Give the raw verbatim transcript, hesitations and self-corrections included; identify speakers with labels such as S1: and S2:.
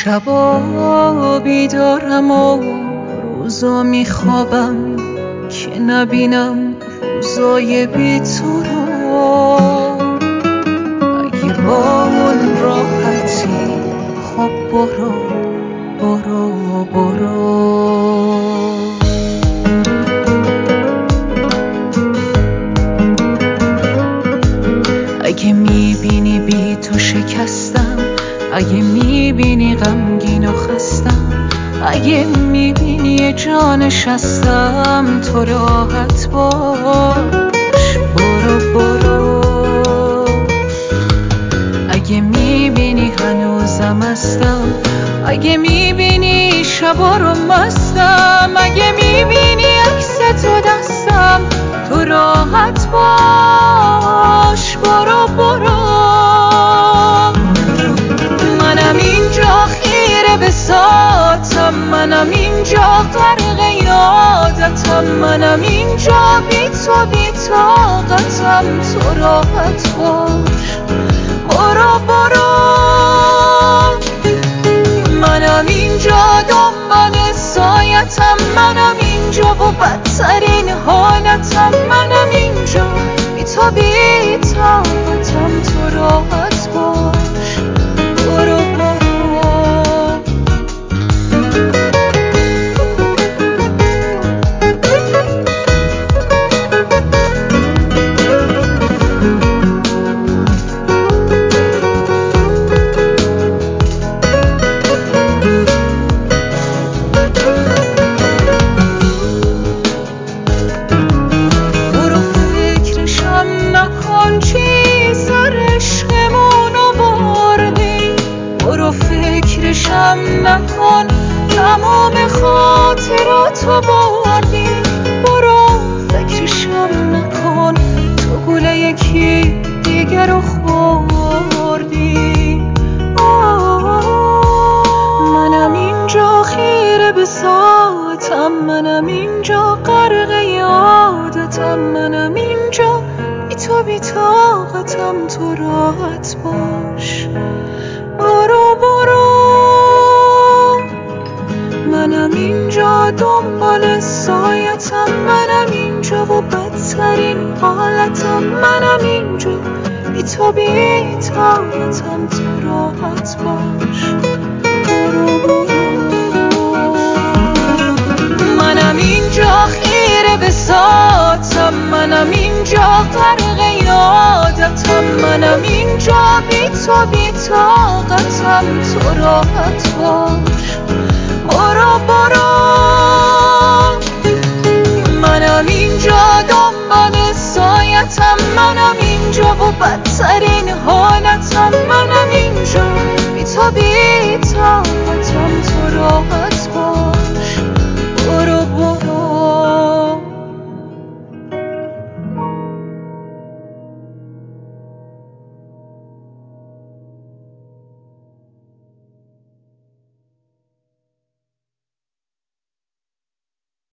S1: شبا بیدارم و روزا میخوابم که نبینم روزای بی تو رو. اگه با اون راحتی خب برو برو برو. اگه میبینی بی تو شکستم، اگه میبینی غمگین و خستم، اگه میبینی یه جا نشستم، تو راحت باش برو برو. اگه میبینی هنوزم هستم، اگه میبینی شبا رو مستم، اگه میبینی عکس تو دستم، تو راحت باش برو برو. منم اینجا خیره به ساعتم، منم اینجا غرق یادتم، منم اینجا بی تو بی طاقتم، تو راحت باش برو برو. منم اینجا دنبال سایتم، منم اینجا و بدترین حالتم، منم اینجا بی تو بی طاقتم، تو راحت باش برو برو. نکن تمام خاطراتو بردی، برو فکرشم نکن تو گوله یکی دیگر رو خوردی. منم اینجا خیره به ساعتم، منم اینجا غرق یادتم، منم اینجا بی تو بی طاقتم، تو راحت باش برو برو. منم اینجا دنبال سایتم، منم اینجا و بدترین حالتم، منم اینجا بی تو بی طاقتم، تو راحت باش برو برو. منم اینجا خیره به ساعتم، منم اینجا غرق یادتم، منم اینجا بی تو بی طاقتم، تو راحت باش